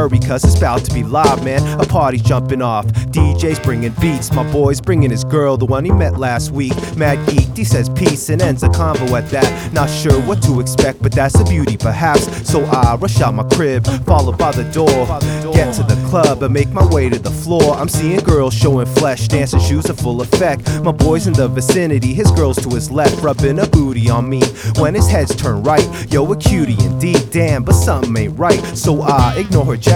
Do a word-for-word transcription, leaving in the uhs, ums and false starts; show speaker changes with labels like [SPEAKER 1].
[SPEAKER 1] hurry cause it's about to be live, man. A party's jumping off, D J's bringing beats. My boy's bringing his girl, the one he met last week. Mad geeked, he says peace and ends a convo at that. Not sure what to expect, but that's the beauty perhaps. So I rush out my crib, followed by the door. Get to the club and make my way to the floor. I'm seeing girls showing flesh, dancing shoes in full effect. My boy's in the vicinity, his girl's to his left, rubbing a booty on me when his head's turned right. Yo, a cutie indeed, damn, but something ain't right. So I ignore her gesture